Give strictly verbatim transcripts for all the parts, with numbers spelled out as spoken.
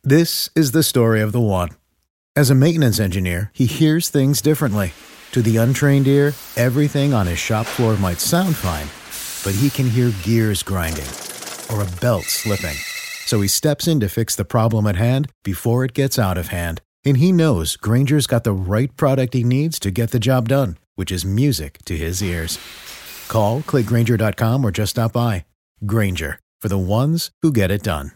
This is the story of the one. As a maintenance engineer, he hears things differently. To the untrained ear, everything on his shop floor might sound fine, but he can hear gears grinding or a belt slipping. So he steps in to fix the problem at hand before it gets out of hand. And he knows Grainger's got the right product he needs to get the job done, which is music to his ears. Call, click Grainger dot com, or just stop by. Grainger, for the ones who get it done.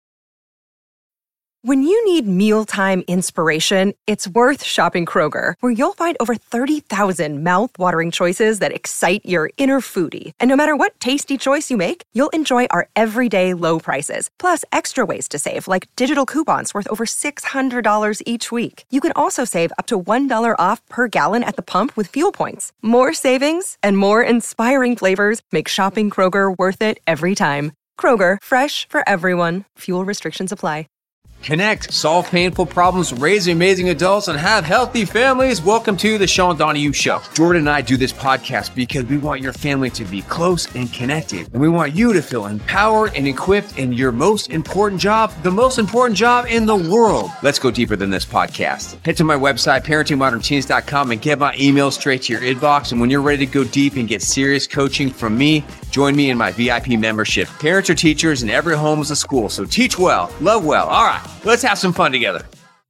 When you need mealtime inspiration, it's worth shopping Kroger, where you'll find over thirty thousand mouth-watering choices that excite your inner foodie. And no matter what tasty choice you make, you'll enjoy our everyday low prices, plus extra ways to save, like digital coupons worth over six hundred dollars each week. You can also save up to one dollar off per gallon at the pump with fuel points. More savings and more inspiring flavors make shopping Kroger worth it every time. Kroger, fresh for everyone. Fuel restrictions apply. Connect, solve painful problems, raise amazing adults, and have healthy families. Welcome to the Sean Donahue Show. Jordan and I do this podcast because we want your family to be close and connected. And we want you to feel empowered and equipped in your most important job, the most important job in the world. Let's go deeper than this podcast. Head to my website, parenting modern teens dot com, and get my email straight to your inbox. And when you're ready to go deep and get serious coaching from me, join me in my V I P membership. Parents are teachers and every home is a school. So teach well, love well. All right. Let's have some fun together.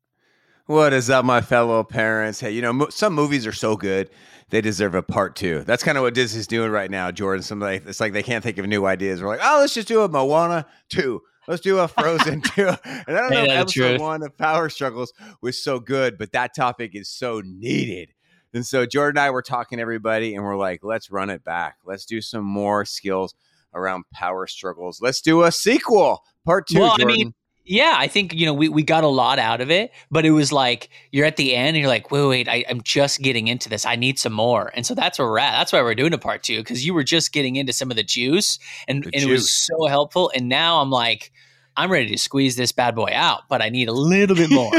What is up, my fellow parents? Hey, you know, mo- some movies are so good, they deserve a part two. That's kind of what Disney's doing right now, Jordan. Some like, it's like they can't think of new ideas. We're like, oh, let's just do a Moana two. Let's do a Frozen two. And I don't know if episode one of Power Struggles was so good, but that topic is so needed. And so Jordan and I were talking to everybody, and we're like, let's run it back. Let's do some more skills around power struggles. Let's do a sequel, part two, well, Jordan. I mean, yeah, I think, you know, we, we got a lot out of it, but it was like, you're at the end and you're like, wait, wait, I, I'm just getting into this. I need some more. And so that's where we're at. That's why we're doing a part two, because you were just getting into some of the juice and, and juice. It was so helpful. And now I'm like, I'm ready to squeeze this bad boy out, but I need a little bit more.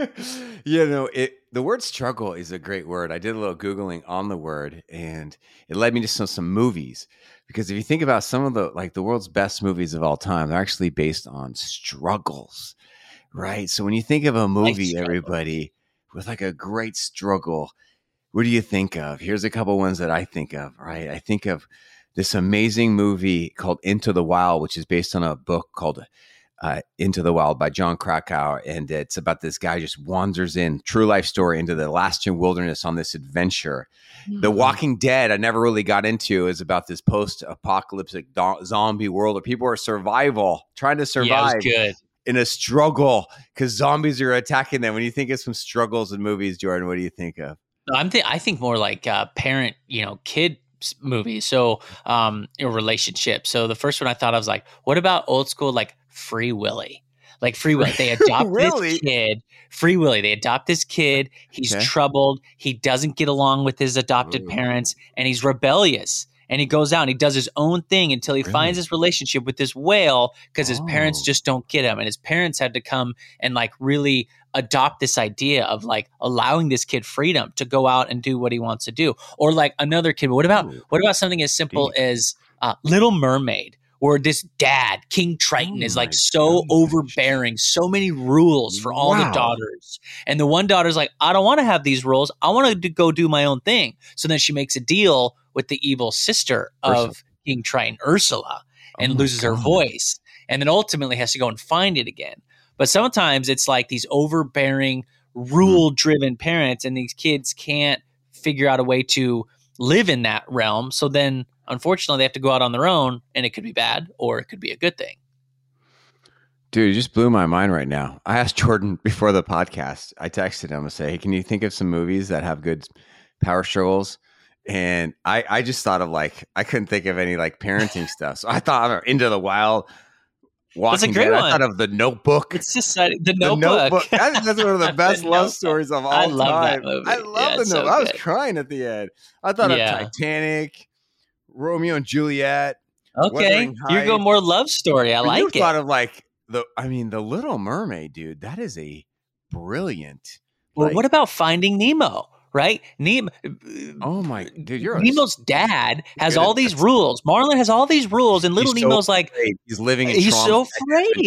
You know, it, the word struggle is a great word. I did a little Googling on the word, and it led me to some, some movies. Because if you think about some of the, like the world's best movies of all time, they're actually based on struggles, right? So when you think of a movie, nice everybody, with like a great struggle, what do you think of? Here's a couple ones that I think of, right? I think of this amazing movie called Into the Wild, which is based on a book called uh, Into the Wild by Jon Krakauer. And it's about this guy just wanders in, true life story, into the Alaskan wilderness on this adventure. Mm-hmm. The Walking Dead, I never really got into, is about this post-apocalyptic do- zombie world where people are survival, trying to survive yeah, it was good. in a struggle because zombies are attacking them. When you think of some struggles in movies, Jordan, what do you think of? I'm th- I think more like uh, parent, you know, kid movies. So um, a relationship. So the first one I thought I was like, what about old school like Free Willy? Like Free Willy, they adopt really? this kid. Free Willy, they adopt this kid. He's okay. troubled. He doesn't get along with his adopted Ooh. parents, and he's rebellious. And he goes out and he does his own thing until he really? finds his relationship with this whale because his oh. parents just don't get him. And his parents had to come and like really adopt this idea of like allowing this kid freedom to go out and do what he wants to do. Or like another kid. What about Ooh. what about something as simple Deep. as uh, Little Mermaid? Or this dad, King Triton, oh is like so gosh. overbearing, so many rules for all wow. the daughters. And the one daughter's like, I don't want to have these rules. I want to go do my own thing. So then she makes a deal with the evil sister of Ursula. King Triton, Ursula, and oh loses God. her voice. And then ultimately has to go and find it again. But sometimes it's like these overbearing, rule-driven parents, and these kids can't figure out a way to live in that realm. So then, unfortunately, they have to go out on their own, and it could be bad or it could be a good thing. Dude, you just blew my mind right now. I asked Jordan before the podcast. I texted him and say, hey, can you think of some movies that have good power struggles? And I, I just thought of like, I couldn't think of any like parenting stuff. So I thought of Into the Wild, Walking Dead. I thought of The Notebook. It's just uh, The Notebook. The Notebook. That's, that's one of the best the love notebook. stories of all I love time. That movie. I love yeah, The so Notebook. I was good. crying at the end. I thought yeah. of Titanic, Romeo and Juliet. Okay, you're going more love story. I but like you it. You thought of like the, I mean, The Little Mermaid, dude. That is a brilliant. Well, like, what about Finding Nemo? Right? Nemo. Oh my, dude, you're Nemo's a, dad has all these rules. Marlin has all these rules, and little he's Nemo's so like, afraid. He's living in he's trauma. so afraid.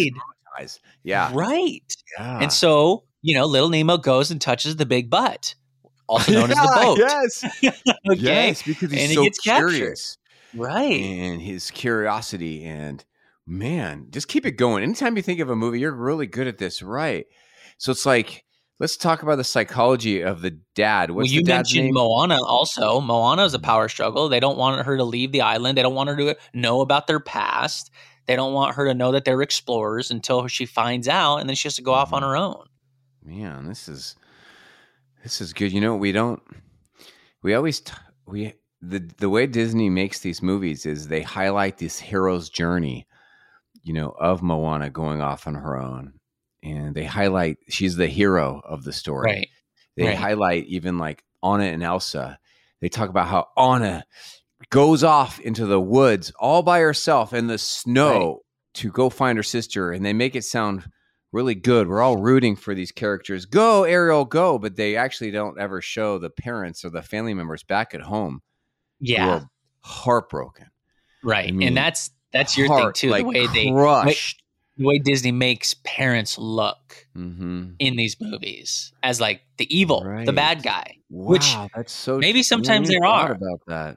eyes. Yeah. Right. Yeah. And so, you know, little Nemo goes and touches the big butt, also known yeah, as the boat. Yes. Okay. Yes, because he's and he so gets curious. Captured. Right. And his curiosity and man, just keep it going. Anytime you think of a movie, you're really good at this, right? So it's like, let's talk about the psychology of the dad. What's well, you the dad's mentioned name? Moana also. Moana is a power struggle. They don't want her to leave the island. They don't want her to know about their past. They don't want her to know that they're explorers until she finds out, and then she has to go off on her own. Man, this is this is good. You know, we don't we always t- we the the way Disney makes these movies is they highlight this hero's journey, you know, of Moana going off on her own. And they highlight she's the hero of the story. Right. They right. highlight even like Anna and Elsa. They talk about how Anna goes off into the woods all by herself in the snow right. to go find her sister. And they make it sound really good. We're all rooting for these characters. Go, Ariel, go. But they actually don't ever show the parents or the family members back at home. Yeah. Who are heartbroken. Right. I mean, and that's that's your heart, thing too. Like the way they crushed. The way Disney makes parents look mm-hmm. in these movies as like the evil, right. the bad guy. Wow, which that's so maybe sometimes there are about that.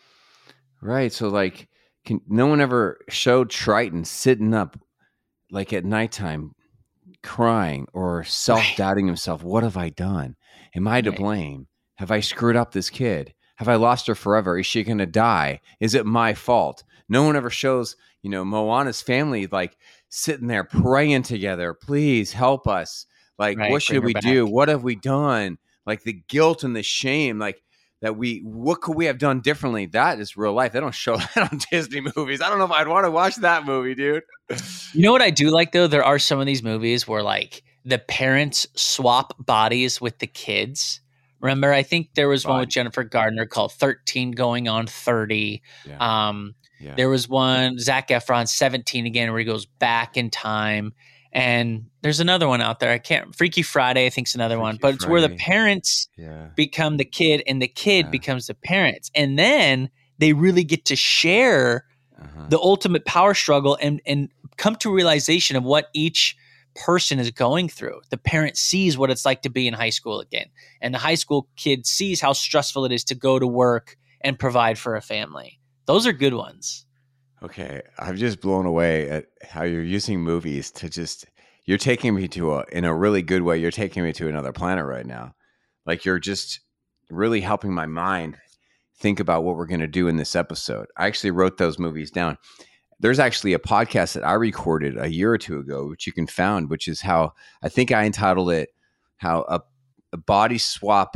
Right. So like, can, no one ever showed Triton sitting up like at nighttime crying or self-doubting right. himself. What have I done? Am I to right. blame? Have I screwed up this kid? Have I lost her forever? Is she going to die? Is it my fault? No one ever shows, you know, Moana's family like sitting there praying together. Please help us. Like, right, what should we back. do? What have we done? Like the guilt and the shame, like that we, what could we have done differently? That is real life. They don't show that on Disney movies. I don't know if I'd want to watch that movie, dude. You know what I do like though? There are some of these movies where like the parents swap bodies with the kids. Remember, I think there was Fine. one with Jennifer Gardner called thirteen going on thirty. Yeah. Um, yeah. There was one, Zac Efron, seventeen again, where he goes back in time. And there's another one out there. I can't, Freaky Friday, I think is another Freaky one. But it's Friday. where the parents yeah. become the kid and the kid yeah. becomes the parents. And then they really get to share uh-huh. the ultimate power struggle and, and come to a realization of what each person is going through. The parent sees what it's like to be in high school again. And the high school kid sees how stressful it is to go to work and provide for a family. Those are good ones. Okay. I'm just blown away at how you're using movies to just, you're taking me to a, in a really good way, you're taking me to another planet right now. Like you're just really helping my mind think about what we're going to do in this episode. I actually wrote those movies down. There's actually a podcast that I recorded a year or two ago, which you can find, which is how I think I entitled it, how a, a body swap,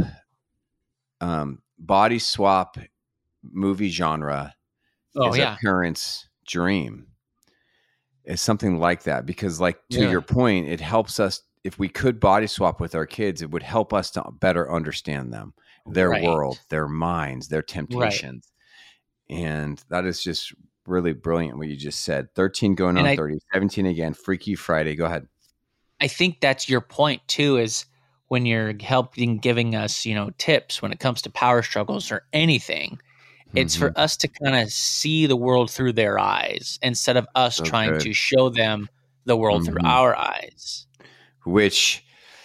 um, body swap movie genre oh, is yeah. a parent's dream. It's something like that, because like to yeah. your point, it helps us. If we could body swap with our kids, it would help us to better understand them, their right. world, their minds, their temptations. Right. And that is just really brilliant what you just said. thirteen going on I, thirty, seventeen again, Freaky Friday. Go ahead. I think that's your point too, is when you're helping giving us, you know, tips when it comes to power struggles or anything, mm-hmm. it's for us to kind of see the world through their eyes instead of us so trying good. to show them the world mm-hmm. through our eyes. Which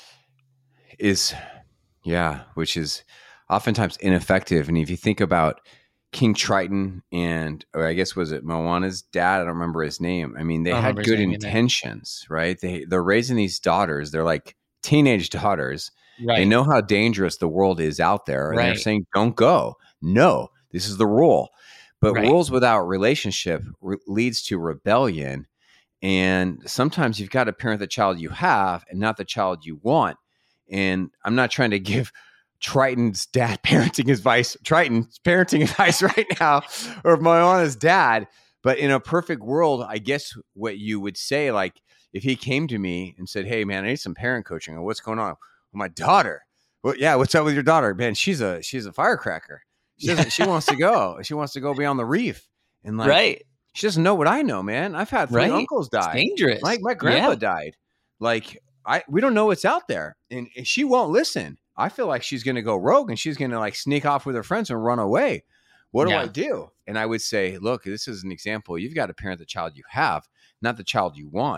is, yeah, which is oftentimes ineffective. And if you think about King Triton and, or I guess was it Moana's dad? I don't remember his name. I mean, they I had good intentions, right? They they're raising these daughters. They're like teenage daughters. Right. They know how dangerous the world is out there, and right. they're saying, "Don't go. No, this is the rule." But right. rules without relationship re- leads to rebellion, and sometimes you've got to parent the child you have, and not the child you want. And I'm not trying to give Triton's dad parenting advice, Triton's parenting advice right now, or Moana's dad. But in a perfect world, I guess what you would say, like if he came to me and said, "Hey man, I need some parent coaching. Or what's going on with my daughter?" Well, yeah, what's up with your daughter? Man, she's a she's a firecracker. She doesn't, she wants to go. She wants to go beyond the reef. And like right. she doesn't know what I know, man. I've had three right. uncles die. It's dangerous. My my grandpa yeah. died. Like I we don't know what's out there. And, and she won't listen. I feel like she's going to go rogue and she's going to like sneak off with her friends and run away. What do yeah. I do? And I would say, look, this is an example. You've got to parent the child you have, not the child you want.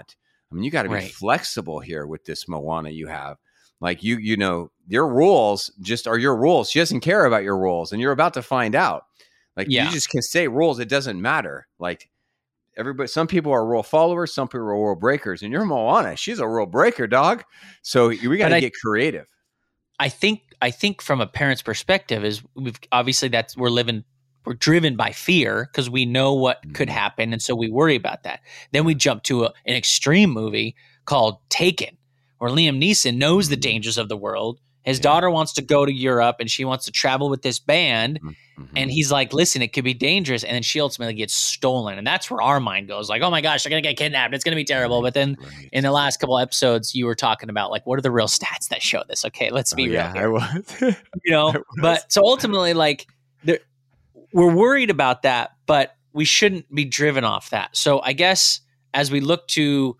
I mean, you got to be Right. flexible here with this Moana you have. Like you, you know, your rules just are your rules. She doesn't care about your rules, and you're about to find out. Like Yeah. you just can say rules. It doesn't matter. Like everybody, some people are rule followers, some people are rule breakers, and you're Moana. She's a rule breaker, dog. So we got But to I- get creative. I think I think from a parent's perspective is we've obviously that's we're living we're driven by fear because we know what could happen, and so we worry about that. Then we jump to a, an extreme movie called Taken, where Liam Neeson knows the dangers of the world. His Yeah. daughter wants to go to Europe, and she wants to travel with this band. Mm-hmm. And he's like, listen, it could be dangerous. And then she ultimately gets stolen. And that's where our mind goes like, oh my gosh, they're going to get kidnapped. It's going to be terrible. But then Right. in the last couple episodes, you were talking about like, what are the real stats that show this? Okay, let's be Oh, real yeah, here. I was. You know, I was. but so ultimately, like, there, we're worried about that, but we shouldn't be driven off that. So I guess as we look to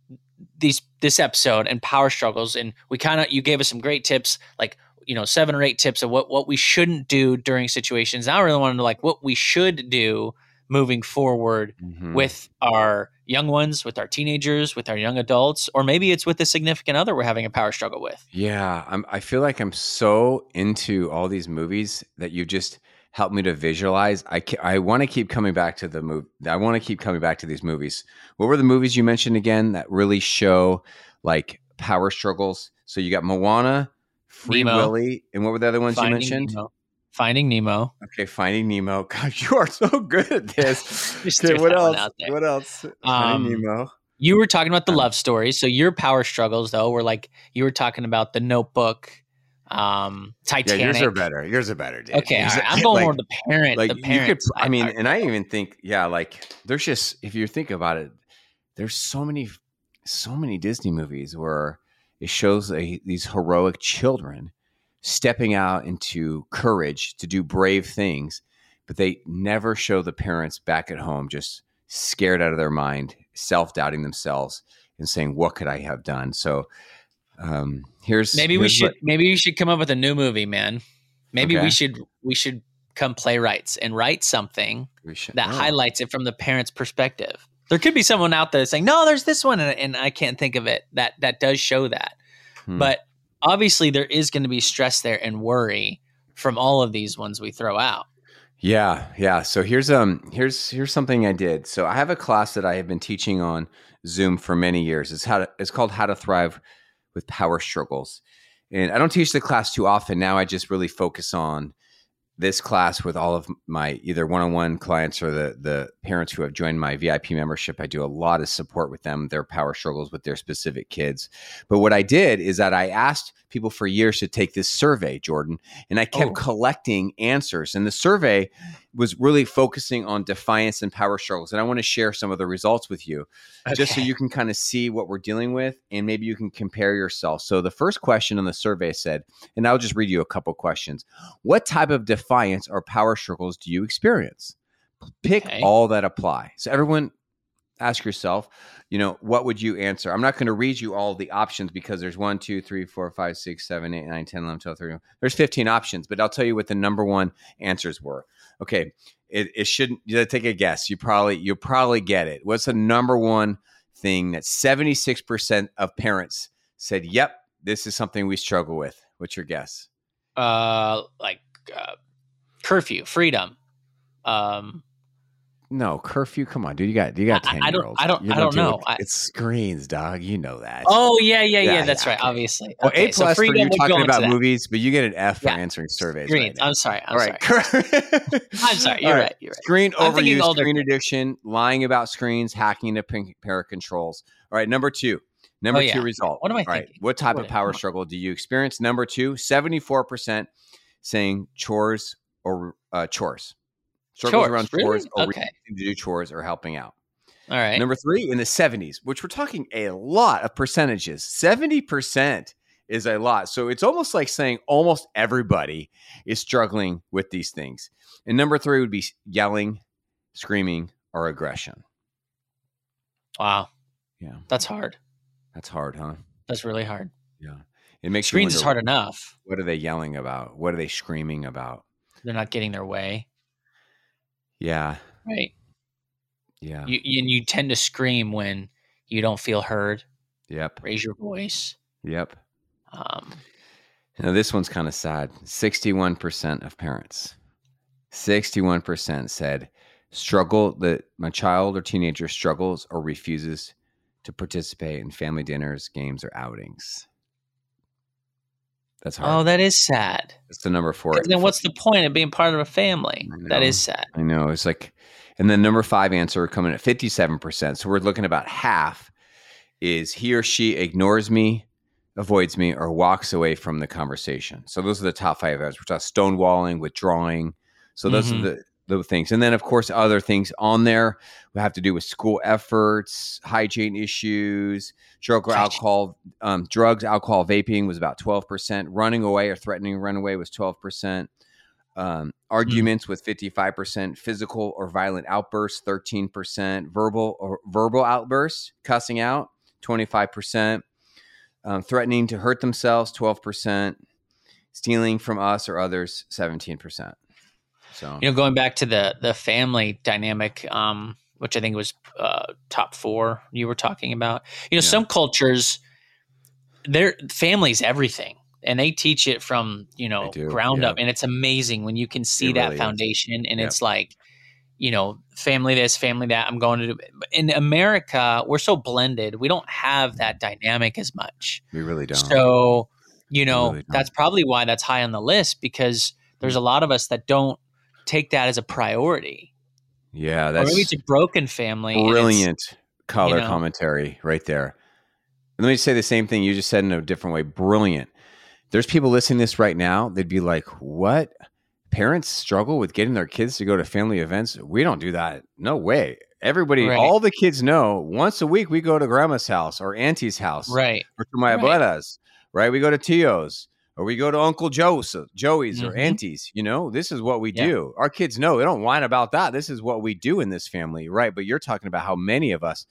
these this episode and power struggles, and we kind of you gave us some great tips, like you know seven or eight tips of what what we shouldn't do during situations. Now I really want to know like what we should do moving forward Mhm. with our young ones, with our teenagers, with our young adults, or maybe it's with a significant other we're having a power struggle with. Yeah, I'm, I feel like I'm so into all these movies that you just helped me to visualize. I, ca- I want to keep coming back to the movie. I want to keep coming back to these movies. What were the movies you mentioned again that really show like power struggles? So you got Moana, Free Nemo. Willy, and what were the other ones Finding you mentioned? Nemo. Finding Nemo. Okay, Finding Nemo. God, you are so good at this. Just Okay, threw what that one else? out there. What else? Um, Finding Nemo. You were talking about the Um, love stories. So your power struggles, though, were like you were talking about the Notebook, um, Yeah, Titanic. yours are better. Yours are better, dude. Okay, Yours all right. are- I'm going like- more the parent. like the you parent. could I side mean part. and I even think yeah like there's just if you think about it there's so many so many Disney movies where it shows a, these heroic children stepping out into courage to do brave things, but they never show the parents back at home just scared out of their mind, self-doubting themselves and saying what could I have done. So um here's maybe we here's should what- maybe we should come up with a new movie, man. Maybe Okay. we should we should come playwrights and write something we should- that oh. highlights it from the parent's perspective. There could be someone out there saying, "No, there's this one," and, and I can't think of it. That that does show that. Hmm. But obviously, there is going to be stress there and worry from all of these ones we throw out. Yeah, yeah. So here's um here's here's something I did. So I have a class that I have been teaching on Zoom for many years. It's how to, it's called How to Thrive with Power Struggles. And I don't teach the class too often. Now I just really focus on this class with all of my either one-on-one clients or the the parents who have joined my V I P membership. I do a lot of support with them, their power struggles with their specific kids. But what I did is that I asked people for years to take this survey, Jordan, and I kept Oh. collecting answers. And the survey was really focusing on defiance and power struggles. And I want to share some of the results with you just so Okay. you can kind of see what we're dealing with and maybe you can compare yourself. So the first question on the survey said, and I'll just read you a couple questions. What type of defiance or power struggles do you experience? Pick Okay. all that apply. So everyone ask yourself, you know, what would you answer? I'm not going to read you all the options because there's one, two, three, four, five, six, seven, eight, nine, ten, eleven, twelve, thirteen. There's fifteen options, but I'll tell you what the number one answers were. Okay. It, it shouldn't you take a guess. You probably, you'll probably get it. What's the number one thing that seventy-six percent of parents said, yep, this is something we struggle with? What's your guess? Uh, like uh, curfew, freedom. Um, No, curfew. Come on, dude. You got you got I- ten I don't- year olds. I don't- I don't know. I- It's screens, dog. You know that. oh yeah, yeah, yeah. Yeah, That's yeah, right. okay. Obviously. Well, Okay, A so plus for freedom you would go talking into about that. movies, but you get an F for Yeah. answering surveys. Green. Right now. I'm sorry. I'm All right. sorry. I'm sorry. You're All right. You're right. Screen I'm thinking overuse, older screen kids. addiction, lying about screens, hacking into pin- pair of controls. All right, number two. Number Oh, yeah. two result. What am I All right, thinking? what type What- of power come on. struggle do you experience? Number two, seventy-four percent saying chores or uh, chores. Struggles Chores, around really? chores or Okay. refusing to do chores or helping out. All right. Number three, in the seventies, which we're talking a lot of percentages, seventy percent is a lot. So it's almost like saying almost everybody is struggling with these things. And number three would be yelling, screaming, or aggression. Wow. Yeah, That's hard. that's hard, huh? That's really hard. Yeah. It makes Screens you is wonder, hard enough. what are they yelling about? What are they screaming about? They're not getting their way. Yeah. Right. Yeah. You, you, and you tend to scream when you don't feel heard. Yep. Raise your voice. Yep. Um, now this one's kind of sad. sixty-one percent of parents, sixty-one percent said struggle that my child or teenager struggles or refuses to participate in family dinners, games, or outings. That's hard. Oh, that is sad. It's the number four. Then what's the point of being part of a family? That is sad. I know. It's like, and then number five answer coming at fifty-seven percent. So we're looking about half is he or she ignores me, avoids me, or walks away from the conversation. So those are the top five areas. We're talking stonewalling, withdrawing. So those mm-hmm. are the, the things. And then, of course, other things on there we have to do with school efforts, hygiene issues, drug or alcohol, um, drugs, alcohol, vaping was about twelve percent. Running away or threatening to run away was twelve percent. Um, arguments mm-hmm. with fifty-five percent. Physical or violent outbursts, thirteen percent. Verbal or verbal outbursts, cussing out, twenty-five percent. Um, threatening to hurt themselves, twelve percent. Stealing from us or others, seventeen percent. So, you know, going back to the the family dynamic, um, which I think was uh, top four you were talking about. You know, yeah. some cultures, their family's everything, and they teach it from, you know, ground yeah. up, and it's amazing when you can see it that really foundation, is. and yep. it's like, you know, family this, family that. I'm going to do. In America, we're so blended, we don't have that dynamic as much. We really don't. So, you know, really that's probably why that's high on the list, because there's a lot of us that don't take that as a priority. Yeah, that's or maybe it's a broken family. Brilliant color you know, commentary right there. And let me say the same thing you just said in a different way. Brilliant. There's people listening to this right now. They'd be like, what? Parents struggle with getting their kids to go to family events? We don't do that. No way. Everybody, right. all the kids know once a week we go to grandma's house or auntie's house. Right. Or to my right. abuelas. Right. We go to Tio's. Or we go to Uncle Joe's, Joey's mm-hmm. or Auntie's, you know, this is what we yeah. do. Our kids know, they don't whine about that. This is what we do in this family, right? But you're talking about how many of us,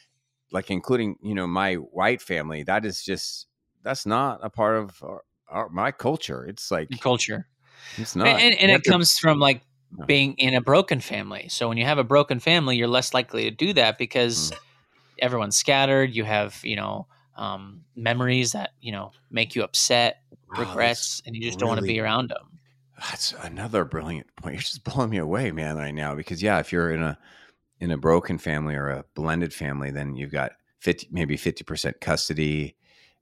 like including, you know, my white family, that is just, that's not a part of our, our, my culture. It's like culture. It's not. And, and, and it to, comes from like no. being in a broken family. So when you have a broken family, you're less likely to do that because mm. everyone's scattered. You have, you know, um, memories that, you know, make you upset. Wow, regrets, and you just really, don't want to be around them. That's another brilliant point. You're just blowing me away, man, right now. Because yeah, if you're in a in a broken family or a blended family, then you've got fifty, maybe fifty percent custody,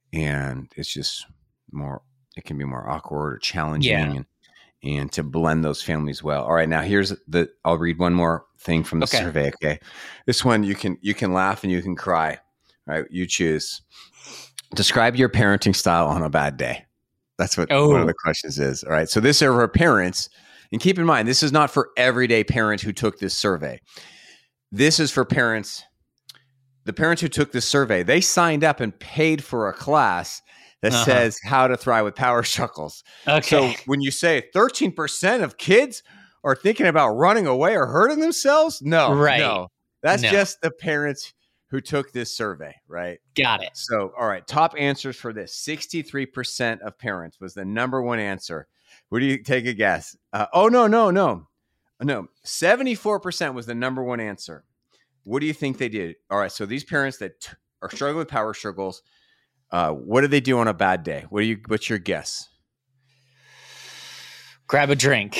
and it's just more. It can be more awkward or challenging, yeah. and and to blend those families well. All right, now here's the. I'll read one more thing from the okay. survey. Okay, this one you can you can laugh and you can cry. All right, you choose. Describe your parenting style on a bad day. That's what oh. one of the questions is. All right. So this is for parents. And keep in mind, this is not for everyday parent who took this survey. This is for parents. The parents who took this survey, they signed up and paid for a class that uh-huh. says how to thrive with power struggles. Okay. So when you say thirteen percent of kids are thinking about running away or hurting themselves, no, right. no. That's no. just the parents who took this survey, right? Got it. So, all right, top answers for this. sixty-three percent of parents was the number one answer. What do you take a guess? Uh, oh, no, no, no. No, seventy-four percent was the number one answer. What do you think they did? All right, so these parents that t- are struggling with power struggles, uh, what do they do on a bad day? What do you? What's your guess? Grab a drink.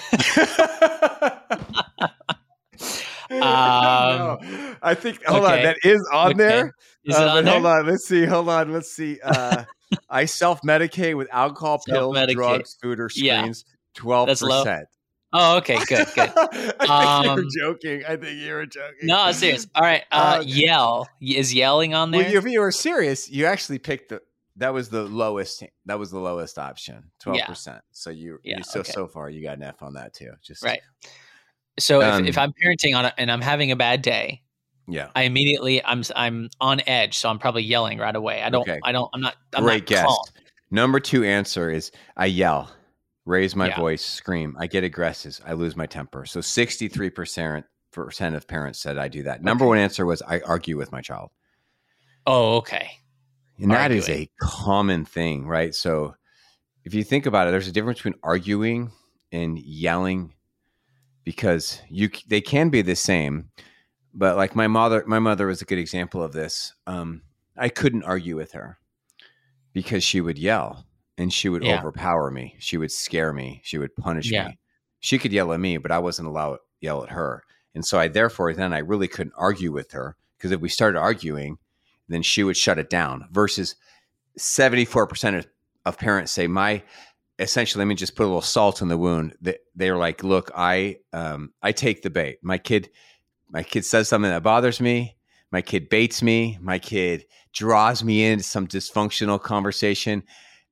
Um, no, I think, hold okay. on, that is on okay. there. Is it uh, on there? Hold on, let's see. Hold on, let's see. Uh, I self-medicate with alcohol, pills, drugs, food, or screens. Yeah. twelve percent. That's low. Oh, okay, good, good. I think um, you were joking. I think you were joking. No, serious. All right, uh, uh, yell. Is yelling on there? Well, if you were serious, you actually picked the, that was the lowest, that was the lowest option, twelve percent. Yeah. So you, yeah, you so, okay. so far, you got an F on that too. Just right. So um, if, if I'm parenting on a, and I'm having a bad day, yeah, I immediately I'm I'm on edge, so I'm probably yelling right away. I don't okay. I don't I'm not I'm Great not guess. calm. Number two answer is I yell, raise my yeah. voice, scream. I get aggressive. I lose my temper. So sixty-three percent percent of parents said I do that. Number okay. one answer was I argue with my child. Oh, okay. And Arguing. that is a common thing, right? So if you think about it, there's a difference between arguing and yelling, because you they can be the same, But like my mother, my mother was a good example of this. Um, I couldn't argue with her because she would yell and she would Yeah. overpower me. She would scare me. She would punish Yeah. me. She could yell at me, but I wasn't allowed to yell at her. And so I, therefore, then I really couldn't argue with her, because if we started arguing, then she would shut it down. Versus seventy-four percent of, of parents say, my, essentially, let me just put a little salt in the wound. They, they're like, look, I, um, I take the bait. My kid, my kid says something that bothers me. My kid baits me. My kid draws me into some dysfunctional conversation.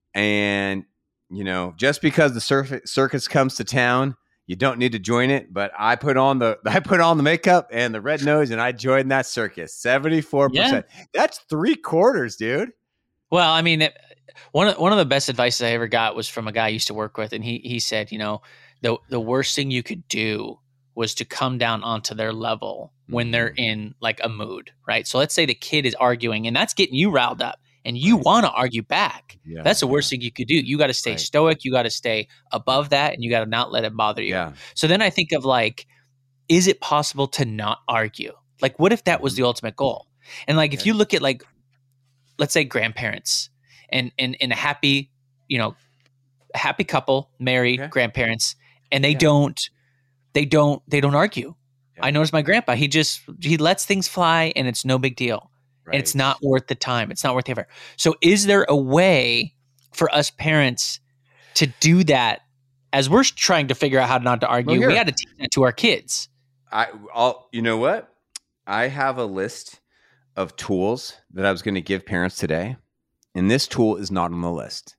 And, you know, just because the cir- circus comes to town, you don't need to join it. But I put on the I put on the makeup and the red nose, and I joined that circus. seventy-four percent. Yeah. That's three quarters, dude. Well, I mean, it, one of one of the best advice I ever got was from a guy I used to work with, and he he said, you know, the the worst thing you could do was to come down onto their level when they're in like a mood, right? So let's say the kid is arguing, and that's getting you riled up, and you right. want to argue back. Yeah, that's the worst yeah. thing you could do. You got to stay right. stoic. You got to stay above that, and you got to not let it bother you. Yeah. So then I think of like, is it possible to not argue? Like, what if that was the ultimate goal? And like, if you look at like, let's say grandparents and and, and a happy, you know, happy couple, married, okay. grandparents, and they yeah. don't, they don't, they don't argue. Yeah. I noticed my grandpa, he just, he lets things fly and it's no big deal. Right. And it's not worth the time. It's not worth the effort. So is there a way for us parents to do that as we're trying to figure out how not to argue? Well, we got to teach that to our kids. I, I'll, you know what? I have a list of tools that I was going to give parents today. And this tool is not on the list,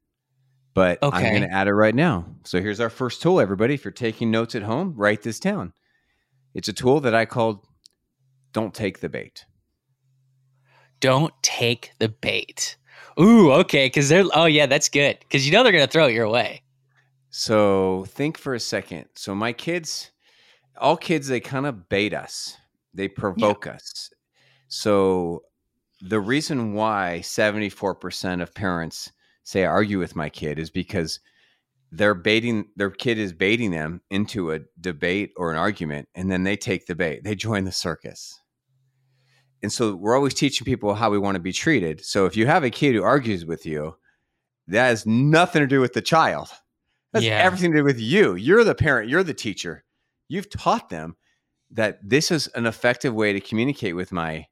but okay. I'm going to add it right now. So here's our first tool, everybody. If you're taking notes at home, write this down. It's a tool that I called Don't Take the Bait. Don't take the bait. Ooh, okay. Because they're, oh, yeah, that's good. Because you know they're going to throw it your way. So think for a second. So my kids, all kids, they kind of bait us, they provoke yeah. us. So the reason why seventy-four percent of parents say I argue with my kid is because they're baiting, their kid is baiting them into a debate or an argument, and then they take the bait. They join the circus. And so we're always teaching people how we want to be treated. So if you have a kid who argues with you, that has nothing to do with the child. That's yeah. everything to do with you. You're the parent. You're the teacher. You've taught them that this is an effective way to communicate with my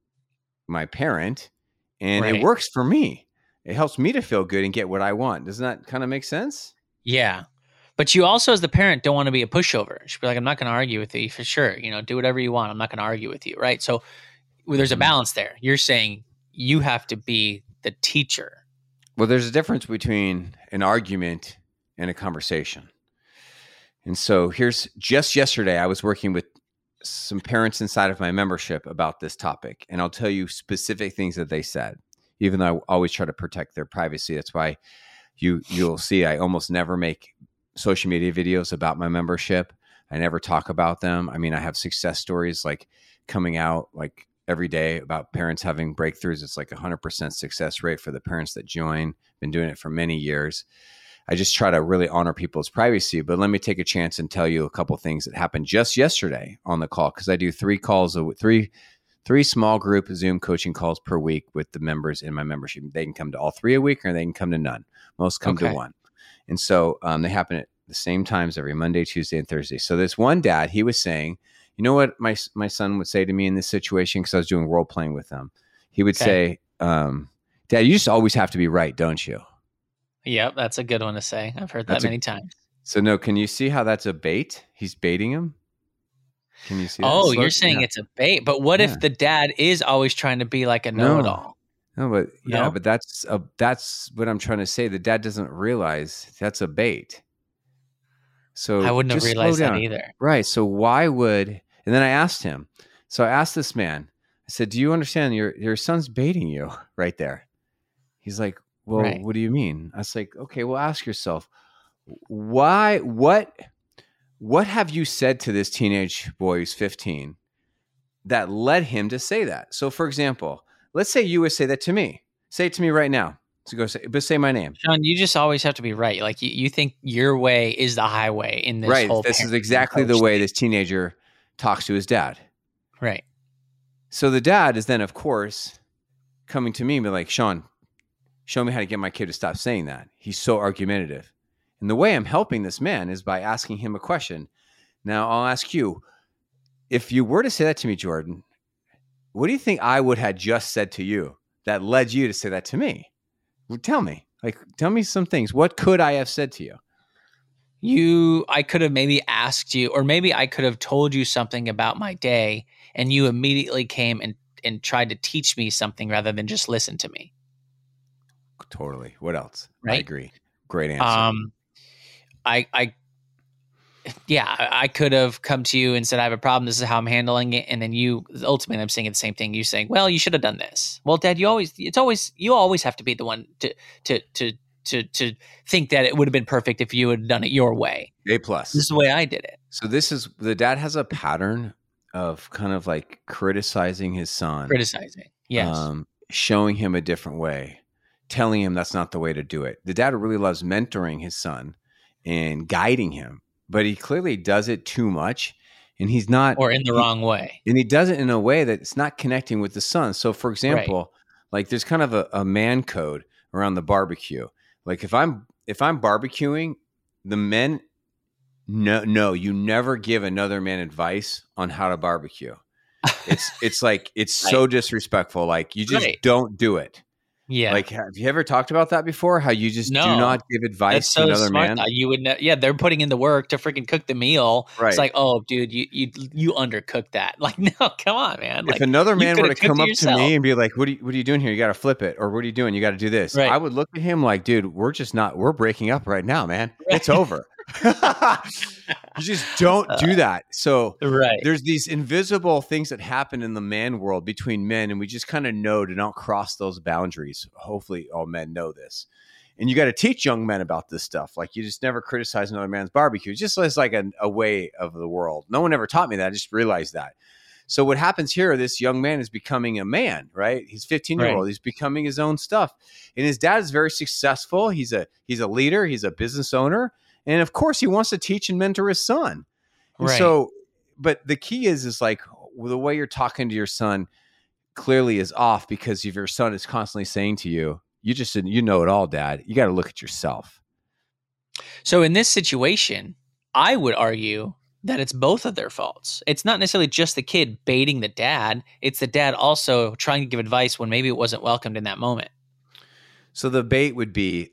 my parent, and right. it works for me. It helps me to feel good and get what I want. Doesn't that kind of make sense? Yeah. But you also, as the parent, don't want to be a pushover. You should be like, I'm not going to argue with you for sure. You know, do whatever you want. I'm not going to argue with you. Right. So well, there's a balance there. You're saying you have to be the teacher. Well, there's a difference between an argument and a conversation. And so here's just yesterday, I was working with some parents inside of my membership about this topic. And I'll tell you specific things that they said, even though I always try to protect their privacy. That's why you, you'll see I almost never make social media videos about my membership. I never talk about them. I mean, I have success stories like coming out like every day about parents having breakthroughs. It's like a hundred percent success rate for the parents that join. Been doing it for many years. I just try to really honor people's privacy, but let me take a chance and tell you a couple of things that happened just yesterday on the call. Cause I do three calls, three, three small group Zoom coaching calls per week with the members in my membership. They can come to all three a week or they can come to none. Most come okay. to one. And so um, they happen at the same times every Monday, Tuesday, and Thursday. So this one dad, he was saying, you know what my my son would say to me in this situation, because I was doing role playing with him. He would okay. say, um, Dad, you just always have to be right, don't you? Yep, that's a good one to say. I've heard that that's many a, times. So no, can you see how that's a bait? He's baiting him. Can you see that? Oh, Slow, you're saying yeah. it's a bait. But what yeah. if the dad is always trying to be like a know-it-all? No, no but yeah, no? but that's a, that's what I'm trying to say. The dad doesn't realize that's a bait. So I wouldn't have realized that either. Right. So why would, and then I asked him, so I asked this man, I said, do you understand your, your son's baiting you right there? He's like, well, right. what do you mean? I was like, okay, well, ask yourself, why, what, what have you said to this teenage boy who's fifteen that led him to say that? So for example, let's say you would say that to me, say it to me right now. So go say, but say my name. Sean, you just always have to be right. Like you, you think your way is the highway in this right. whole This is exactly the way this teenager talks to his dad. Right. So the dad is then, of course, coming to me and be like, Sean, show me how to get my kid to stop saying that. He's so argumentative. And the way I'm helping this man is by asking him a question. Now, I'll ask you, if you were to say that to me, Jordan, what do you think I would have just said to you that led you to say that to me? Well, tell me. Like, tell me some things. What could I have said to you? You, I could have maybe asked you, or maybe I could have told you something about my day, and you immediately came and, and tried to teach me something rather than just listen to me. Totally. What else? Right? I agree. Great answer. Um, I, I, yeah, I I could have come to you and said, I have a problem. This is how I'm handling it. And then you, ultimately, I'm saying the same thing. You saying, well, you should have done this. Well, Dad, you always, it's always, you always have to be the one to, to, to, to, to think that it would have been perfect if you had done it your way. A plus. This is the way I did it. So this is, the dad has a pattern of kind of like criticizing his son. Criticizing. Yes. Um, showing him a different way, telling him that's not the way to do it. The dad really loves mentoring his son and guiding him, but he clearly does it too much, and he's not, or in the he, wrong way. And he does it in a way that it's not connecting with the son. So for example, right. like there's kind of a, a man code around the barbecue. Like if I'm, if I'm barbecuing, the men, no, no, you never give another man advice on how to barbecue. It's, it's like, it's right. so disrespectful. Like you just right. don't do it. Yeah. Like, have you ever talked about that before? How you just no. do not give advice That's to so another smart. man? You would, ne- yeah, they're putting in the work to freaking cook the meal. Right. It's like, oh, dude, you you you undercooked that. Like, no, come on, man. Like, if another man were to come up yourself. to me and be like, "What are you, what are you doing here? You got to flip it," or "What are you doing? You got to do this," right. I would look at him like, "Dude, we're just not. We're breaking up right now, man. Right. It's over." You just don't do that. So right. there's these invisible things that happen in the man world between men, and we just kind of know to not cross those boundaries. Hopefully all men know this. And you got to teach young men about this stuff. Like you just never criticize another man's barbecue. It's just it's like a, a way of the world. No one ever taught me that. I just realized that. So what happens here, this young man is becoming a man, right? He's fifteen year old. Right. He's becoming his own stuff. And his dad is very successful. He's a, he's a leader. He's a business owner. And of course he wants to teach and mentor his son. And right. so, but the key is, is like the way you're talking to your son clearly is off, because if your son is constantly saying to you, you just, you know it all, Dad, you got to look at yourself. So in this situation, I would argue that it's both of their faults. It's not necessarily just the kid baiting the dad. It's the dad also trying to give advice when maybe it wasn't welcomed in that moment. So the bait would be,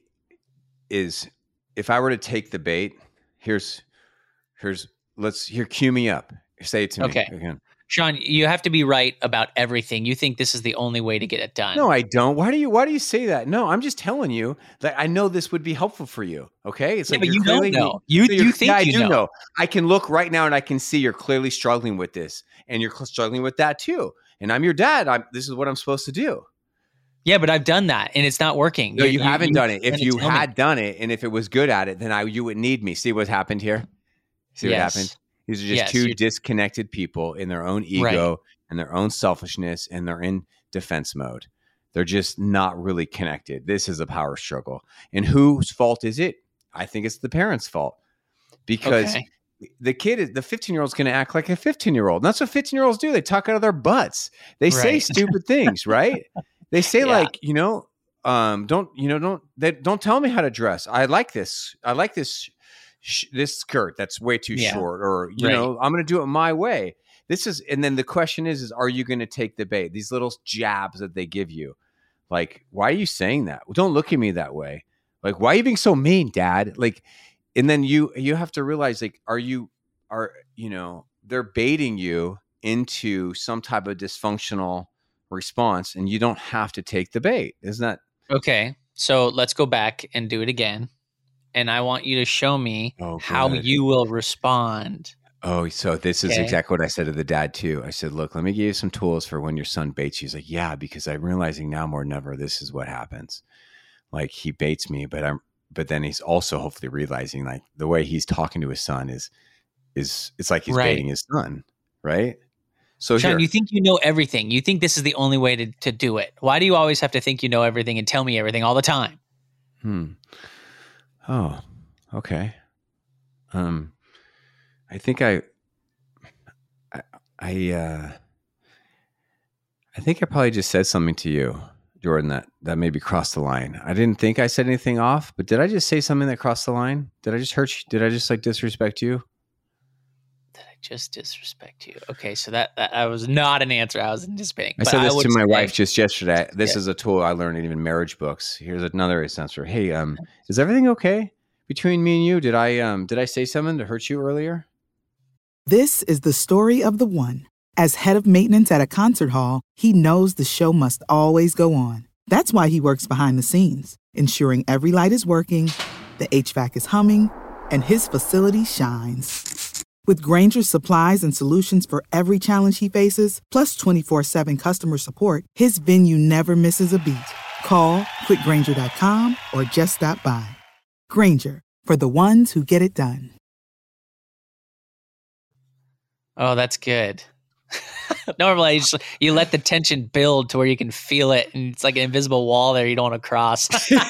is if I were to take the bait, here's, here's, let's here, cue me up. Say it to me okay. again. Sean, you have to be right about everything. You think this is the only way to get it done. No, I don't. Why do you why do you say that? No, I'm just telling you that I know this would be helpful for you. Okay? It's yeah, like but you're you clearly, don't know. You, you think yeah, you I do know. know. I can look right now and I can see you're clearly struggling with this, and you're struggling with that too. And I'm your dad. I'm this is what I'm supposed to do. Yeah, but I've done that and it's not working. No, you, you haven't you, done it. If you had me. done it and if it was good at it, then I you would need me. See what happened here? See yes. what happened? These are just yes, two you're... disconnected people in their own ego right. and their own selfishness, and they're in defense mode. They're just not really connected. This is a power struggle. And whose fault is it? I think it's the parents' fault, because okay. the kid is the fifteen year old is going to act like a fifteen year old. That's what fifteen year olds do. They talk out of their butts. They right. say stupid things, right? They say yeah. like, you know, um, don't, you know, don't, they don't tell me how to dress. I like this. I like this, sh- this skirt that's way too yeah. short, or, you right. know, I'm going to do it my way. This is, and then the question is, is are you going to take the bait? These little jabs that they give you. Like, why are you saying that? Well, don't look at me that way. Like, why are you being so mean, Dad? Like, and then you, you have to realize, like, are you, are, you know, they're baiting you into some type of dysfunctional response, and you don't have to take the bait. Isn't that okay? So let's go back and do it again, and I want you to show me oh, how you will respond. Oh, so this is okay. exactly what I said to the dad too. I said, look, let me give you some tools for when your son baits you. He's like, yeah, because I'm realizing now more than ever, this is what happens. Like, he baits me, but I'm, but then he's also hopefully realizing, like, the way he's talking to his son is, is it's like he's right. baiting his son, right? So Sean, here. you think you know everything. You think this is the only way to, to do it. Why do you always have to think you know everything and tell me everything all the time? Hmm. Oh, okay. Um, I think I, I, I, uh, I think I probably just said something to you, Jordan, that, that maybe crossed the line. I didn't think I said anything off, but did I just say something that crossed the line? Did I just hurt you? Did I just like disrespect you? Did I just disrespect you? Okay, so that, that, that was not an answer I was anticipating. I said this I to my say, wife just yesterday. This yeah. is a tool I learned in even marriage books. Here's another answer. Hey, um, is everything okay between me and you? Did I um did I say something to hurt you earlier? This is the story of the one. As head of maintenance at a concert hall, he knows the show must always go on. That's why he works behind the scenes, ensuring every light is working, the H V A C is humming, and his facility shines. With Grainger's supplies and solutions for every challenge he faces, plus twenty-four seven customer support, his venue never misses a beat. Call quick grainger dot com or just stop by. Grainger, for the ones who get it done. Oh, that's good. Normally, you, just, you let the tension build to where you can feel it, and it's like an invisible wall there you don't want to cross,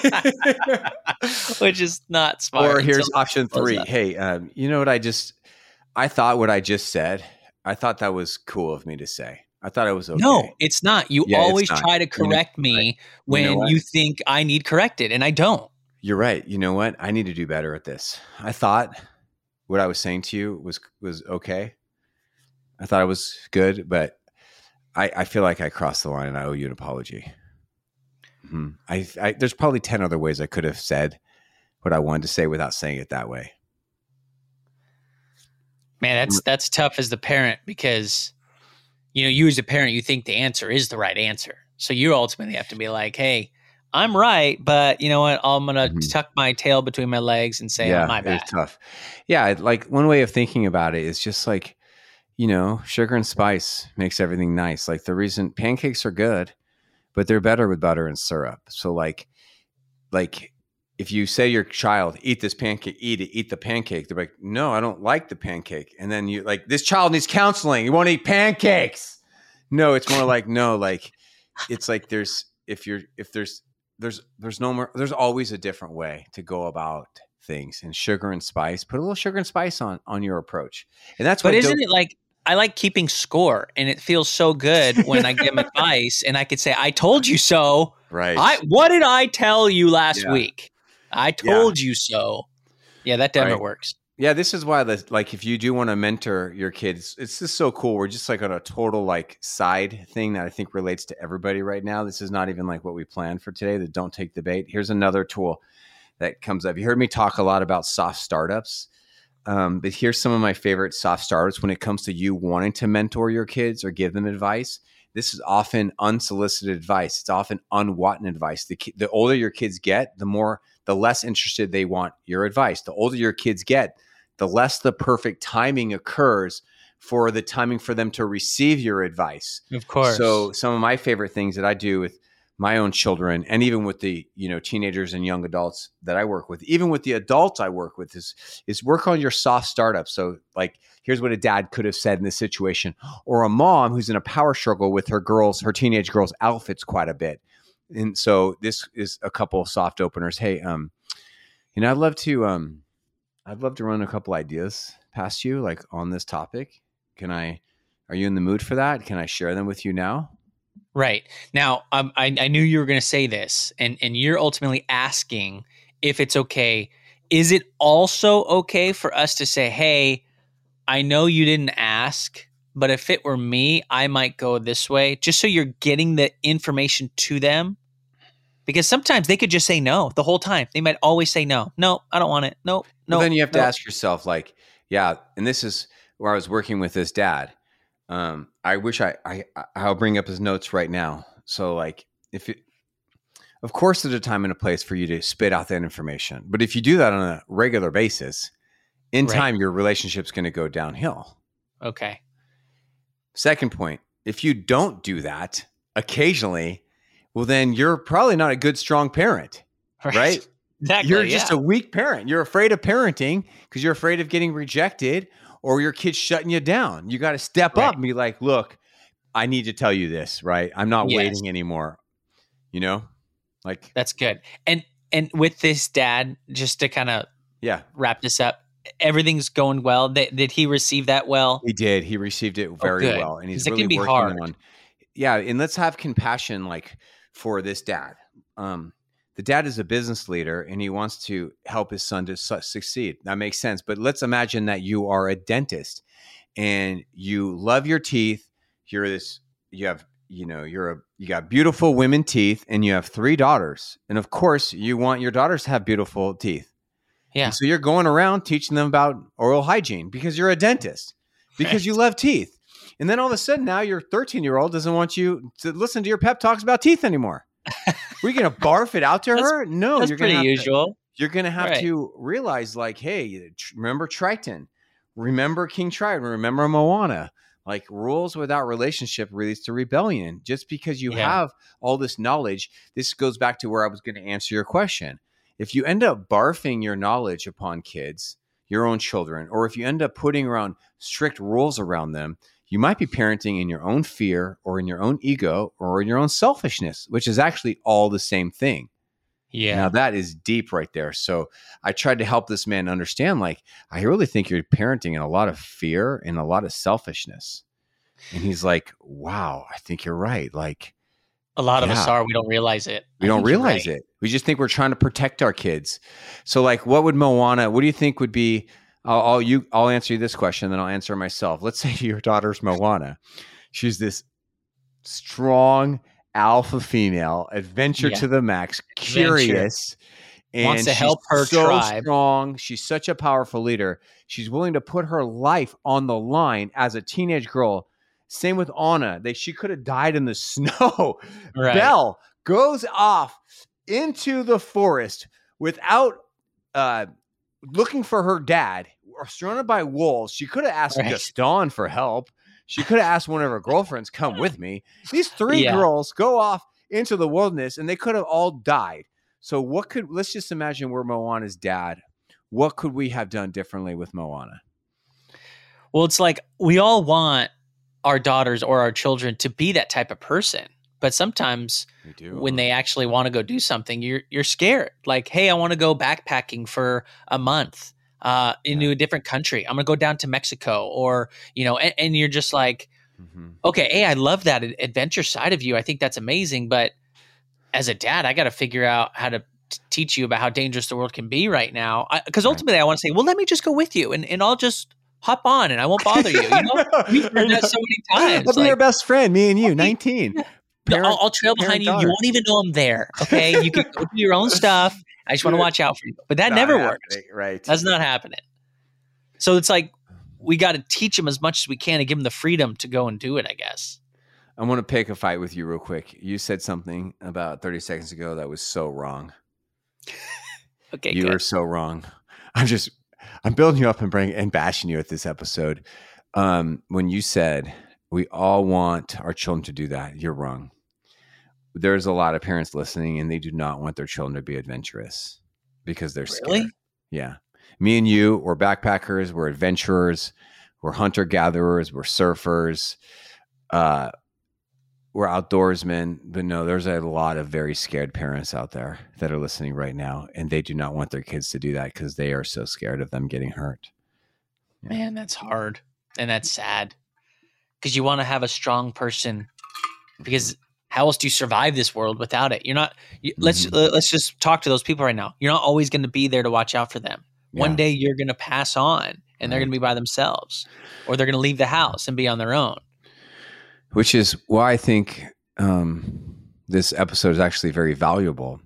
which is not smart. Or here's option three. Hey, um, you know what I just, I thought what I just said, I thought that was cool of me to say. I thought it was okay. No, it's not. You yeah, always not. try to correct you know, me when you, know you think I need corrected, and I don't. You're right. You know what? I need to do better at this. I thought what I was saying to you was was okay. I thought it was good, but I, I feel like I crossed the line and I owe you an apology. Mm-hmm. I, I there's probably ten other ways I could have said what I wanted to say without saying it that way. Man, that's that's tough as the parent because, you know, you as a parent, you think the answer is the right answer. So you ultimately have to be like, hey, I'm right, but you know what? I'm going to mm-hmm. tuck my tail between my legs and say, yeah, oh, my bad. It's tough. Yeah, like one way of thinking about it is just like, you know, sugar and spice makes everything nice. Like the reason pancakes are good, but they're better with butter and syrup. So like, like if you say your child, eat this pancake, eat it, eat the pancake. They're like, no, I don't like the pancake. And then you like, this child needs counseling. You won't eat pancakes. No, it's more like, no, like it's like there's, if you're, if there's, there's, there's no more, there's always a different way to go about things, and sugar and spice, put a little sugar and spice on, on your approach. And that's what, but isn't it like, I like keeping score, and it feels so good when I give advice and I could say, I told you so. Right. I, what did I tell you last yeah. week? I told yeah. you so. Yeah, that definitely right. works. Yeah, this is why, the, like, if you do want to mentor your kids, it's just so cool. We're just like on a total like side thing that I think relates to everybody right now. This is not even like what we planned for today, the don't take the bait. Here's another tool that comes up. You heard me talk a lot about soft startups. Um, but here's some of my favorite soft startups when it comes to you wanting to mentor your kids or give them advice. This is often unsolicited advice. It's often unwanted advice. The, the older your kids get, the more, the less interested they want your advice. The older your kids get, the less the perfect timing occurs for the timing for them to receive your advice. Of course. So some of my favorite things that I do with my own children, and even with the, you know, teenagers and young adults that I work with, even with the adults I work with, is is work on your soft startup. So like, here's what a dad could have said in this situation, or a mom who's in a power struggle with her girls, her teenage girls' outfits quite a bit. And so this is a couple of soft openers. Hey, um, you know, I'd love to, um, I'd love to run a couple ideas past you, like on this topic. Can I? Are you in the mood for that? Can I share them with you now? Right. Now, um, I, I knew you were going to say this, and, and you're ultimately asking if it's okay. Is it also okay for us to say, hey, I know you didn't ask, but if it were me, I might go this way, just so you're getting the information to them? Because sometimes they could just say no the whole time. They might always say no. No, I don't want it. No, no. Well, then you have no. to ask yourself, like, yeah, and this is where I was working with this dad. Um, I wish I, I, I'll bring up his notes right now. So like, if it, of course there's a time and a place for you to spit out that information, but if you do that on a regular basis, in right. time, your relationship's going to go downhill. Okay. Second point, if you don't do that occasionally, well, then you're probably not a good, strong parent, right? right? Exactly. You're just yeah. a weak parent. You're afraid of parenting because you're afraid of getting rejected, or your kid's shutting you down. You got to step right. up and be like, look, I need to tell you this, right? I'm not yes. waiting anymore. You know, like that's good. And, and with this dad, just to kind of yeah, wrap this up, everything's going well. Did, did he receive that well? He did. He received it very oh, well. And he's it really can be working hard. on, yeah, and let's have compassion, like for this dad. Um, the dad is a business leader and he wants to help his son to su- succeed. That makes sense. But let's imagine that you are a dentist and you love your teeth. You're this, you have, you know, you're a, you got beautiful women teeth and you have three daughters. And of course you want your daughters to have beautiful teeth. Yeah. And so you're going around teaching them about oral hygiene because you're a dentist, because right. you love teeth. And then all of a sudden now your thirteen year old doesn't want you to listen to your pep talks about teeth anymore. We're going to barf it out to that's, her? No, that's you're pretty gonna usual. To, you're going to have right. to realize like, hey, remember Triton, remember King Triton, remember Moana. Like rules without relationship leads to rebellion. Just because you yeah. have all this knowledge, this goes back to where I was going to answer your question. If you end up barfing your knowledge upon kids, your own children, or if you end up putting around strict rules around them, you might be parenting in your own fear or in your own ego or in your own selfishness, which is actually all the same thing. Yeah. Now that is deep right there. So I tried to help this man understand, like, I really think you're parenting in a lot of fear and a lot of selfishness. And he's like, wow, I think you're right. Like a lot yeah. of us are, we don't realize it. We don't realize right. it. We just think we're trying to protect our kids. So like, what would Moana, what do you think would be, I'll, I'll, you, I'll answer you this question, then I'll answer myself. Let's say your daughter's Moana. She's this strong alpha female, adventure yeah. to the max, curious, and wants to help her so tribe. Strong. She's such a powerful leader. She's willing to put her life on the line as a teenage girl. Same with Anna. They, she could have died in the snow. Right. Belle goes off into the forest without uh, looking for her dad, or surrounded by wolves. She could have asked right. Gaston for help. She could have asked one of her girlfriends, come with me. These three yeah. girls go off into the wilderness and they could have all died. So what could, let's just imagine we're Moana's dad. What could we have done differently with Moana? Well, it's like we all want our daughters or our children to be that type of person. But sometimes when they actually want to go do something, you're you're scared. Like, hey, I want to go backpacking for a month. Uh, into yeah. a different country. I'm going to go down to Mexico or, you know, and, and you're just like, mm-hmm. okay, hey, I love that adventure side of you. I think that's amazing. But as a dad, I got to figure out how to t- teach you about how dangerous the world can be right now. Because ultimately right. I want to say, well, let me just go with you and, and I'll just hop on and I won't bother you. You know, we've heard that so many times. I'll be like, your best friend, me and you, nineteen. Parent, I'll, I'll trail behind you. Daughter. You won't even know I'm there. Okay. You can go do your own stuff. I just want to watch out for you. But that not never works. Right. That's not happening. So it's like we got to teach them as much as we can and give them the freedom to go and do it, I guess. I want to pick a fight with you real quick. You said something about thirty seconds ago that was so wrong. Okay, You good. are so wrong. I'm just, I'm building you up and bringing and bashing you at this episode. Um, when you said we all want our children to do that, you're wrong. There's a lot of parents listening and they do not want their children to be adventurous because they're really? scared. Yeah. Me and you, we're backpackers, we're adventurers, we're hunter-gatherers, we're surfers, uh, we're outdoorsmen. But no, there's a lot of very scared parents out there that are listening right now, and they do not want their kids to do that because they are so scared of them getting hurt. Yeah. Man, that's hard. And that's sad because you want to have a strong person, because how else do you survive this world without it? You're not, you, mm-hmm. let's, uh, let's just talk to those people right now. You're not always going to be there to watch out for them. Yeah. One day you're going to pass on and right. they're going to be by themselves, or they're going to leave the house and be on their own. Which is why I think um, this episode is actually very valuable,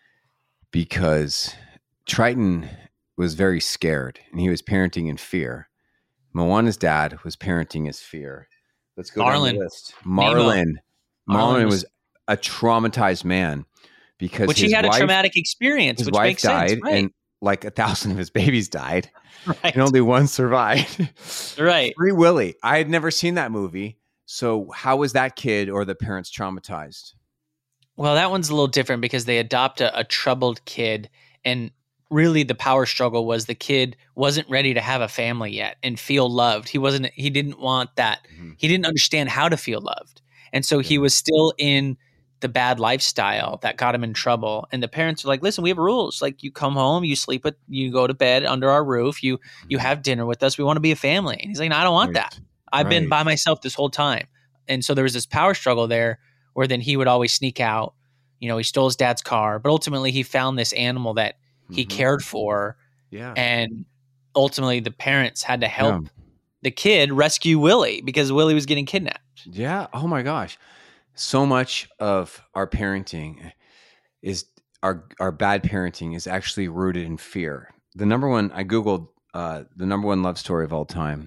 because Triton was very scared and he was parenting in fear. Moana's dad was parenting his fear. Let's go Marlin. down the list. Marlin. Marlin Marlin was, was a traumatized man because which his he had wife, a traumatic experience, his which wife makes died, sense, right? And like a thousand of his babies died, right. and only one survived. Right. Free Willy. I had never seen that movie. So how was that kid or the parents traumatized? Well, that one's a little different because they adopt a, a troubled kid, and really the power struggle was the kid wasn't ready to have a family yet and feel loved. He wasn't, he didn't want that. Mm-hmm. He didn't understand how to feel loved. And so yeah. he was still in the bad lifestyle that got him in trouble. And the parents are like, listen, we have rules. Like, you come home, you sleep at, you go to bed under our roof, you, you have dinner with us. We want to be a family. And he's like, no, I don't want right. that. I've right. been by myself this whole time. And so there was this power struggle there where then he would always sneak out. You know, he stole his dad's car, but ultimately he found this animal that he mm-hmm. cared for. Yeah. And ultimately the parents had to help yeah. the kid rescue Willie because Willie was getting kidnapped. Yeah. Oh my gosh. So much of our parenting is our, our bad parenting is actually rooted in fear. The number one, I Googled uh, the number one love story of all time.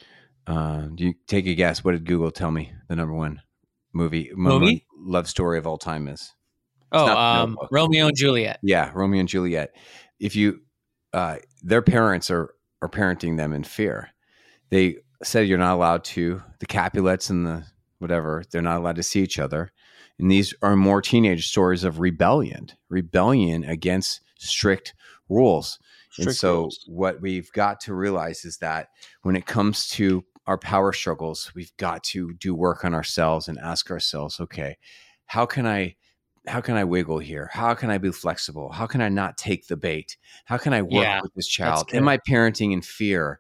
Uh, do you take a guess? What did Google tell me the number one movie, movie? love story of all time is? Oh, um, no, Romeo and Juliet. Yeah, Romeo and Juliet. If you, uh, their parents are are parenting them in fear. They said you're not allowed to. The Capulets and the whatever, they're not allowed to see each other. And these are more teenage stories of rebellion, rebellion against strict rules. Strict and so, rules. What we've got to realize is that when it comes to our power struggles, we've got to do work on ourselves and ask ourselves, okay, how can I? How can I wiggle here? How can I be flexible? How can I not take the bait? How can I work yeah, with this child? Am I parenting in fear?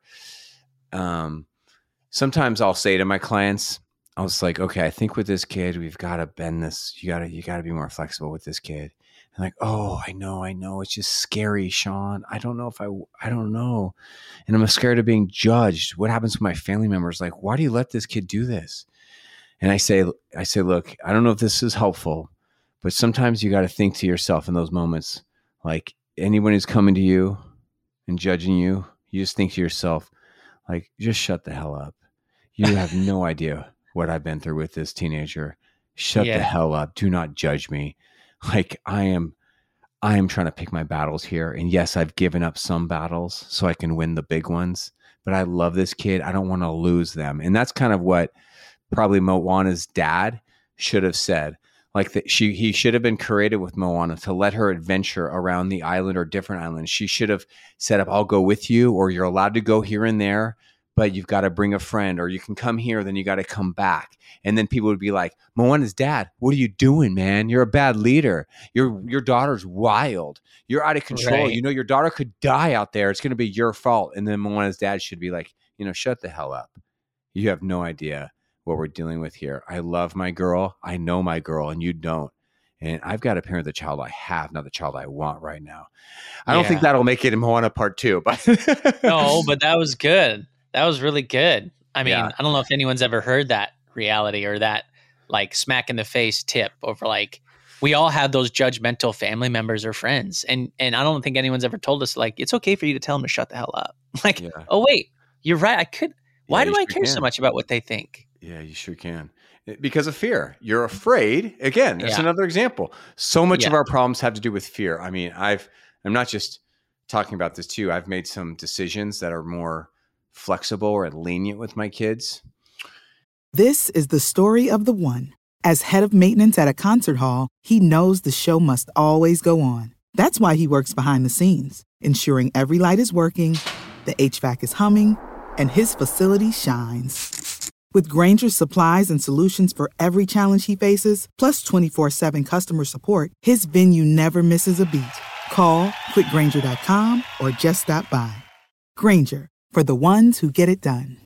Um, sometimes I'll say to my clients, I was like, okay, I think with this kid, we've got to bend this. You gotta, you gotta be more flexible with this kid. And like, oh, I know, I know. It's just scary, Sean. I don't know if I, I don't know. And I'm scared of being judged. What happens when my family members like, why do you let this kid do this? And I say, I say, look, I don't know if this is helpful, but sometimes you got to think to yourself in those moments, like anyone who's coming to you and judging you, you just think to yourself, like, just shut the hell up. You have no idea what I've been through with this teenager. Shut yeah. the hell up. Do not judge me. Like I am, I am trying to pick my battles here. And yes, I've given up some battles so I can win the big ones, but I love this kid. I don't want to lose them. And that's kind of what probably Moana's dad should have said. Like that, she, he should have been creative with Moana to let her adventure around the island or different islands. She should have set up, I'll go with you, or you're allowed to go here and there, but you've got to bring a friend, or you can come here, then you got to come back. And then people would be like, Moana's dad, what are you doing, man? You're a bad leader. Your your daughter's wild. You're out of control. Right. You know, your daughter could die out there. It's going to be your fault. And then Moana's dad should be like, you know, shut the hell up. You have no idea what we're dealing with here. I love my girl. I know my girl, and you don't. And I've got to parent the child I have, not the child I want right now. I yeah. don't think that'll make it in Moana part two, but no, but that was good. That was really good. I mean, yeah. I don't know if anyone's ever heard that reality or that like smack in the face tip over like, we all have those judgmental family members or friends. And, and I don't think anyone's ever told us like, it's okay for you to tell them to shut the hell up. Like, yeah. oh wait, you're right. I could, why yeah, do I sure care can. so much about what they think? Yeah, you sure can. Because of fear. You're afraid. Again, that's yeah. another example. So much yeah. of our problems have to do with fear. I mean, I've, I'm not just talking about this too. I've made some decisions that are more flexible or lenient with my kids. This is the story of the one. As head of maintenance at a concert hall, he knows the show must always go on. That's why he works behind the scenes, ensuring every light is working, the H V A C is humming, and his facility shines. With Grainger's supplies and solutions for every challenge he faces, plus twenty-four seven customer support, his venue never misses a beat. Call quick grainger dot com or just stop by. Grainger, for the ones who get it done.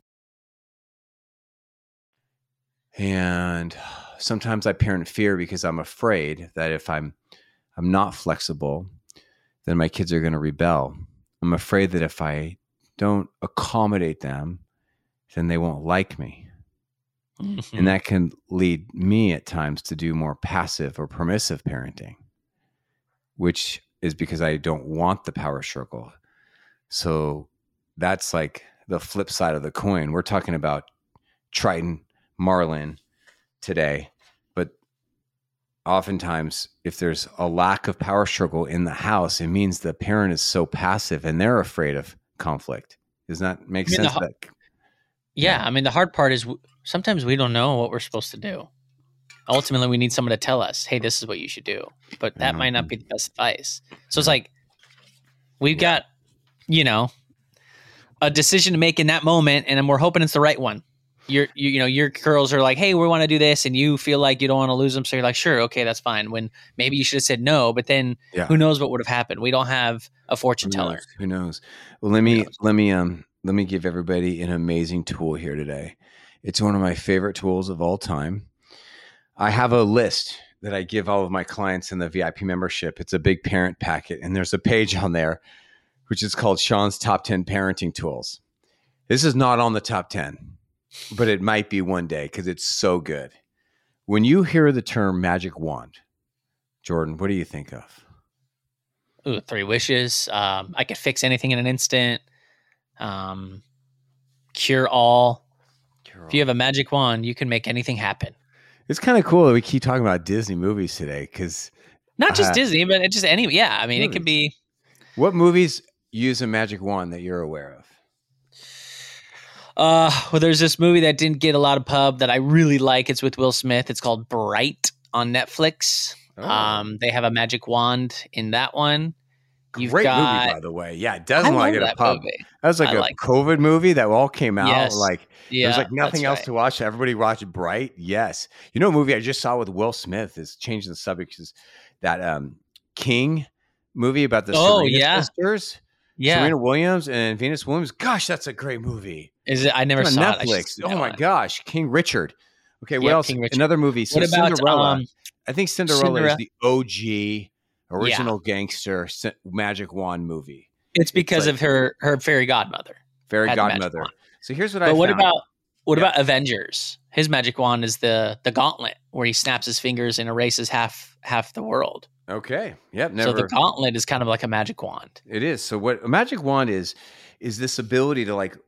And sometimes I parent fear because I'm afraid that if I'm I'm not flexible, then my kids are going to rebel. I'm afraid that if I don't accommodate them, then they won't like me. Mm-hmm. And that can lead me at times to do more passive or permissive parenting, which is because I don't want the power struggle. So that's like the flip side of the coin. We're talking about Triton, Marlin today, but oftentimes if there's a lack of power struggle in the house, it means the parent is so passive and they're afraid of conflict. Does that make I mean, sense? The, that, yeah, yeah. I mean, the hard part is sometimes we don't know what we're supposed to do. Ultimately, we need someone to tell us, hey, this is what you should do. But that mm-hmm. might not be the best advice. So it's like, we've yeah. got, you know, a decision to make in that moment, and we're hoping it's the right one. You're, you, you know, your girls are like, hey, we want to do this, and you feel like you don't want to lose them. So you're like, sure, okay, that's fine. When maybe you should have said no, but then yeah. who knows what would have happened? We don't have a fortune who teller. Knows? Who knows? Well, let me, let me, um, let me give everybody an amazing tool here today. It's one of my favorite tools of all time. I have a list that I give all of my clients in the V I P membership. It's a big parent packet, and there's a page on there which is called Sean's Top ten Parenting Tools. This is not on the top ten, but it might be one day because it's so good. When you hear the term magic wand, Jordan, what do you think of? Ooh, three wishes. Um, I could fix anything in an instant. Um, cure all. Cure If you have a magic wand, you can make anything happen. It's kind of cool that we keep talking about Disney movies today because Not just uh, Disney, but it just any. Yeah, I mean, movies. It could be. What movies use a magic wand that you're aware of? Uh, well, there's this movie that didn't get a lot of pub that I really like. It's with Will Smith. It's called Bright on Netflix. Oh. Um, they have a magic wand in that one. You've Great got, movie, by the way. Yeah, it doesn't I want love to get a that pub. movie. That was like I a like COVID movie that all came out. Yes. Like Yeah, there's like nothing that's else right. to watch. Everybody watched Bright. Yes. You know, a movie I just saw with Will Smith is changing the subject is that um, King movie about the Oh, Serena yeah. sisters. Yeah, Serena Williams and Venus Williams. Gosh, that's a great movie. is it? I never It's on saw it. I should Netflix. see Oh that my one. gosh, King Richard. Okay, what Yep, else? King Richard. Another movie. So What about Cinderella. um? I think Cinderella Cinderella? is the O G original gangster c- magic wand movie. It's because like- of her her fairy godmother. Fairy Had the magic godmother. wand. So here's what I But what found. about what Yeah. about Avengers? His magic wand is the the gauntlet where he snaps his fingers and erases half half the world. Okay. Yep. So Never. the gauntlet is kind of like a magic wand. It is. So what a magic wand is is this ability to like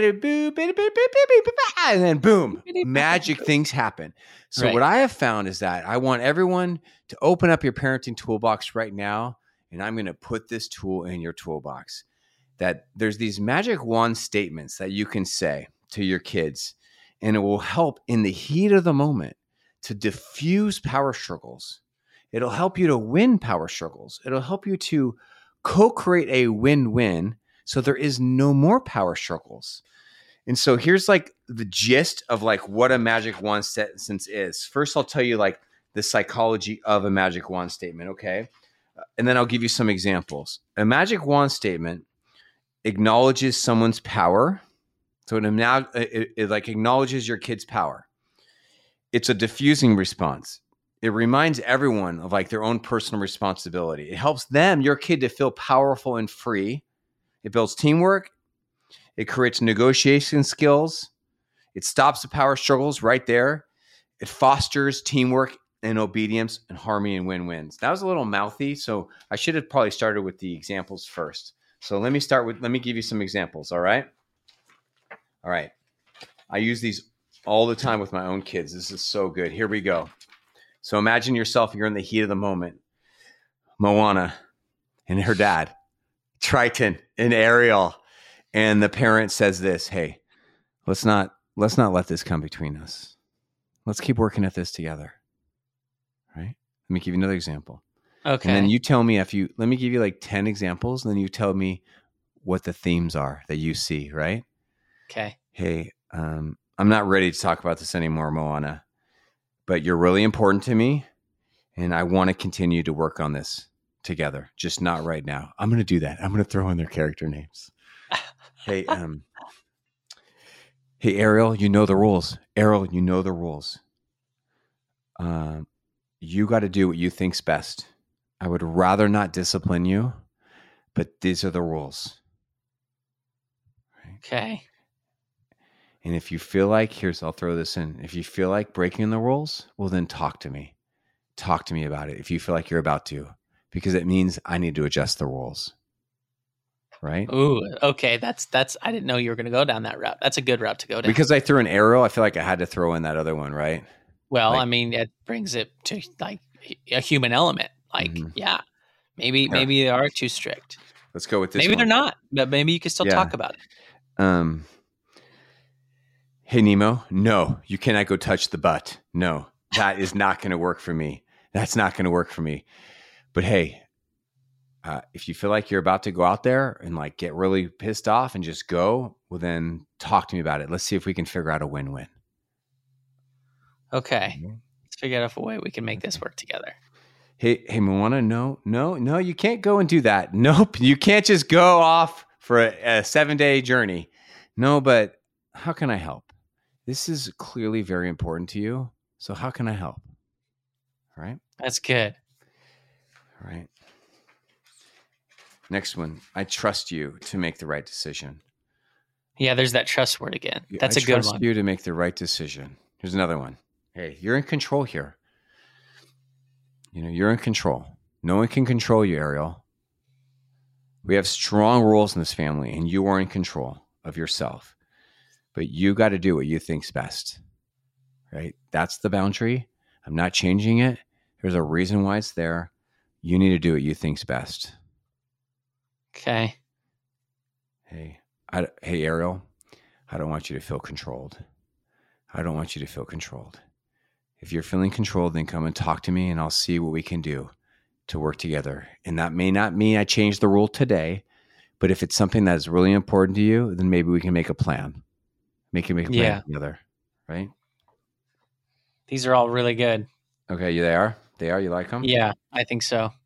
and then boom, magic things happen. So Right. what I have found is that I want everyone to open up your parenting toolbox right now, and I'm going to put this tool in your toolbox. That there's these magic wand statements that you can say to your kids, and it will help in the heat of the moment to diffuse power struggles. It'll help you to win power struggles. It'll help you to co-create a win-win so there is no more power struggles. And so here's like the gist of like what a magic wand sentence is. First, I'll tell you like the psychology of a magic wand statement, okay? And then I'll give you some examples. A magic wand statement acknowledges someone's power. So it, now, it, it like acknowledges your kid's power. It's a diffusing response. It reminds everyone of like their own personal responsibility. It helps them, your kid, to feel powerful and free. It builds teamwork. It creates negotiation skills. It stops the power struggles right there. It fosters teamwork and obedience and harmony and win-wins. That was a little mouthy, so I should have probably started with the examples first. So let me start with, let me give you some examples, all right? All right. I use these all the time with my own kids. This is so good. Here we go. So imagine yourself, you're in the heat of the moment. Moana and her dad, Triton and Ariel, and the parent says this, hey, let's not, let's not let this come between us. Let's keep working at this together, right? Let me give you another example. Okay. And then you tell me if you, let me give you like ten examples, and then you tell me what the themes are that you see, right? Okay. Hey, um, I'm not ready to talk about this anymore, Moana, but you're really important to me, and I want to continue to work on this together, just not right now. I'm going to do that. I'm going to throw in their character names. Hey, um, hey, Ariel, you know the rules. Ariel, you know the rules. Um, you got to do what you think's best. I would rather not discipline you, but these are the rules. Okay. And if you feel like, here's, I'll throw this in. If you feel like breaking the rules, well, then talk to me. Talk to me about it if you feel like you're about to, because it means I need to adjust the rules. Right? Ooh, okay. That's, that's, I didn't know you were going to go down that route. That's a good route to go down. Because I threw an arrow, I feel like I had to throw in that other one, right? Well, like- I mean, it brings it to like a human element. Like, Mhm. yeah, maybe, Yeah. maybe they are too strict. Let's go with this Maybe one. they're not, but maybe you can still Yeah. talk about it. Um, hey, Nemo, no, you cannot go touch the butt. No, that is not going to work for me. That's not going to work for me. But hey, uh, if you feel like you're about to go out there and like get really pissed off and just go, well, then talk to me about it. Let's see if we can figure out a win-win. Okay. Mm-hmm. Let's figure out a way we can make this work together. Hey, hey, Moana, no, no, no, you can't go and do that. Nope, you can't just go off for a, a seven-day journey. No, but how can I help? this is clearly very important to you. So how can I help? All right. That's good. All right. Next one. I trust you to make the right decision. Yeah, there's that trust word again. That's I a good trust one. you to make the right decision. Here's another one. Hey, you're in control here. You know, you're in control. No one can control you, Ariel. We have strong rules in this family, and you are in control of yourself. But you got to do what you think's best, right? That's the boundary. I'm not changing it. There's a reason why it's there. You need to do what you think's best. Okay. Hey, I, hey, Ariel, I don't want you to feel controlled. I don't want you to feel controlled. If you're feeling controlled, then come and talk to me, and I'll see what we can do to work together. And that may not mean I change the rule today, but if it's something that is really important to you, then maybe we can make a plan. Make it make a plan Yeah. together, right? These are all really good. Okay, you they are? They are? You like them? Yeah, I think so. Um,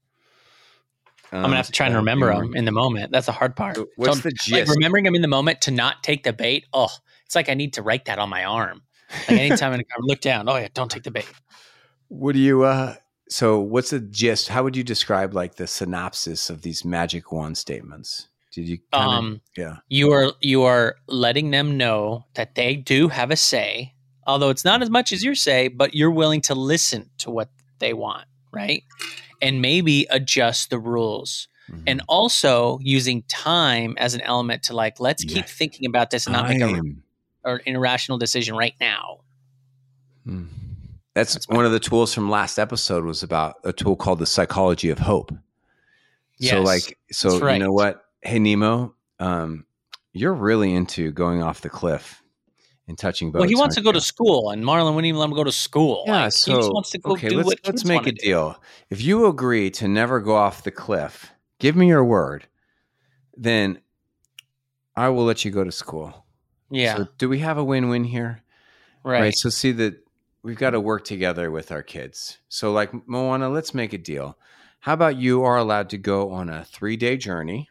I'm gonna have to try and remember them in the moment. That's the hard part. So what's Don't- the Like gist? remembering them in the moment to not take the bait. Oh, it's like I need to write that on my arm. Like anytime I look down, oh yeah, don't take the bait. What do you, uh, so what's the gist? How would you describe like the synopsis of these magic wand statements? Did you, kinda, Um, yeah. You are you are letting them know that they do have a say, although it's not as much as your say, but you're willing to listen to what they want, right? And maybe adjust the rules. Mhm. And also using time as an element to like, let's keep Yes. thinking about this and not make a Time. or an irrational decision right now. Hmm. That's, That's one of the tools from last episode was about a tool called the psychology of hope. So Yes, like, so that's right. you know what? Hey, Nemo, um, you're really into going off the cliff and touching boats. Well, he wants to aren't go you? to school, and Marlon wouldn't even let him go to school. Yeah, Like, so he just wants to go okay, do let's what let's kids make wanna a do. deal. If you agree to never go off the cliff, give me your word, then I will let you go to school. Yeah, So do we have a win-win here? right. So see that we've got to work together with our kids. So like Moana, let's make a deal. How about you are allowed to go on a three-day journey,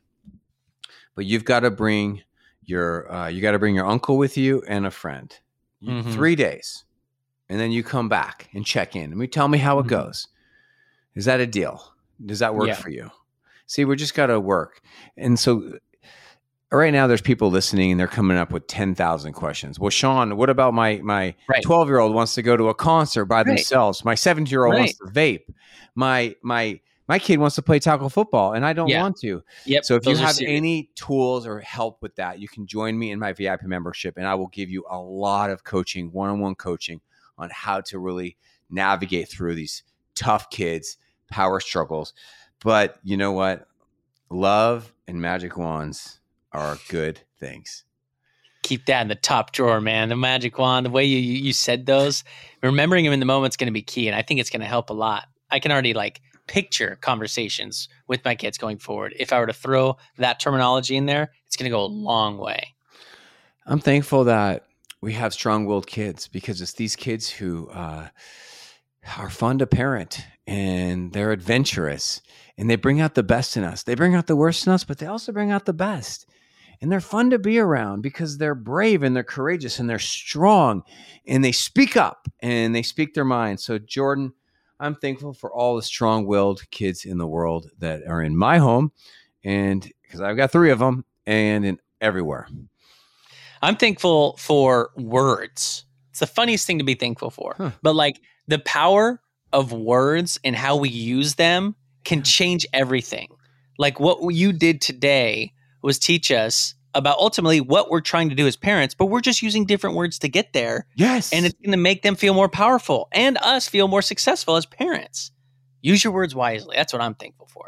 but you've got to bring your uh, you got to bring your uncle with you and a friend. You- Mhm. Three days, and then you come back and check in. And you tell me how it Mhm. goes. Is that a deal? Does that work Yeah. for you? See, we just got to work. And so right now there's people listening and they're coming up with ten thousand questions. Well, Sean, what about my my Right. twelve-year-old wants to go to a concert by Right. themselves? My seventeen-year-old wants to vape. My my my kid wants to play tackle football and I don't Yeah. want to. Yep. So if you those are have serious. any tools or help with that, you can join me in my V I P membership and I will give you a lot of coaching, one-on-one coaching on how to really navigate through these tough kids, power struggles. But you know what? Love and magic wands are good things. keep that in the top drawer, man. The magic wand, the way you you, you said those, remembering them in the moment is going to be key, and I think it's going to help a lot. I can already like picture conversations with my kids going forward. If I were to throw that terminology in there, it's going to go a long way. I'm thankful that we have strong-willed kids because it's these kids who uh, are fun to parent and they're adventurous and they bring out the best in us. They bring out the worst in us, but they also bring out the best. And they're fun to be around because they're brave and they're courageous and they're strong and they speak up and they speak their mind. So Jordan, I'm thankful for all the strong-willed kids in the world that are in my home, and because I've got three of them, and in everywhere. I'm thankful for words. It's the funniest thing to be thankful for. Huh. But like the power of words and how we use them can change everything. Like what you did today was teach us about ultimately what we're trying to do as parents, but we're just using different words to get there. Yes. And it's going to make them feel more powerful and us feel more successful as parents. Use your words wisely. That's what I'm thankful for.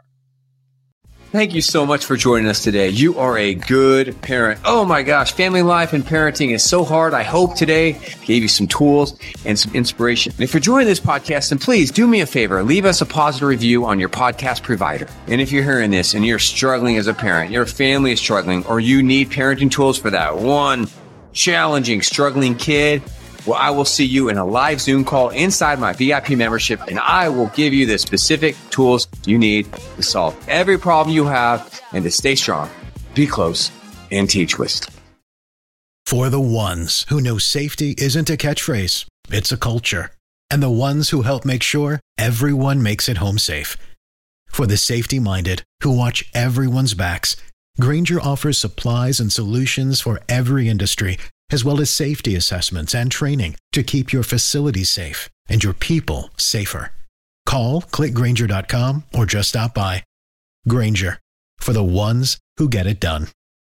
Thank you so much for joining us today. You are a good parent. Oh my gosh, family life and parenting is so hard. I hope today gave you some tools and some inspiration. And if you're enjoying this podcast, then please do me a favor. Leave us a positive review on your podcast provider. And if you're hearing this and you're struggling as a parent, your family is struggling, or you need parenting tools for that one challenging, struggling kid, well, I will see you in a live Zoom call inside my V I P membership, and I will give you the specific tools you need to solve every problem you have and to stay strong, be close, and teach wisdom. For the ones who know safety isn't a catchphrase, it's a culture. And the ones who help make sure everyone makes it home safe. For the safety-minded who watch everyone's backs, Grainger offers supplies and solutions for every industry, as well as safety assessments and training to keep your facilities safe and your people safer. Call, click Grainger dot com, or just stop by. Grainger, for the ones who get it done.